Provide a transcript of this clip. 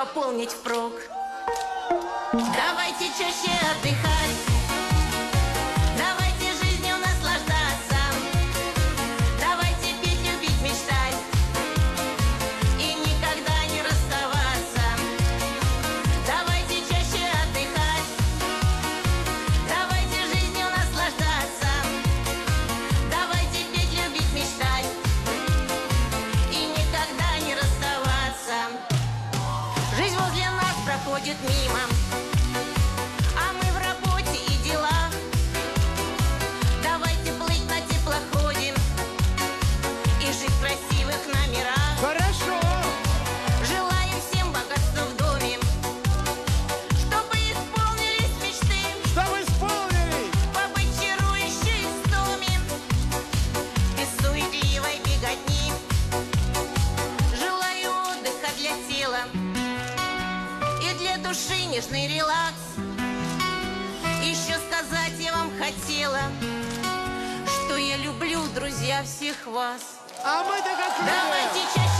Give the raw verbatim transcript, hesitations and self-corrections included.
пополнить впрок. Давайте чаще отдыхать, давайте жизнью наслаждаться, давайте петь, любить, мечтать и никогда не расставаться. Давайте чаще отдыхать, давайте жизнью наслаждаться, давайте петь, любить, мечтать и никогда не расставаться. Жизнь возле нас проходит мимо, а мы в работе и делах. Давайте плыть на теплоходе и жить в красивых номерах. Хорошо! Желаю всем богатства в доме, чтобы исполнились мечты, Чтобы исполнили! побыть чарующей истоме, без суетливой беготни. Желаю отдыха для тела и для души нежный релакс. Еще сказать я вам хотела, что я люблю, друзья, всех вас. А мы-то как любим. Давайте чаще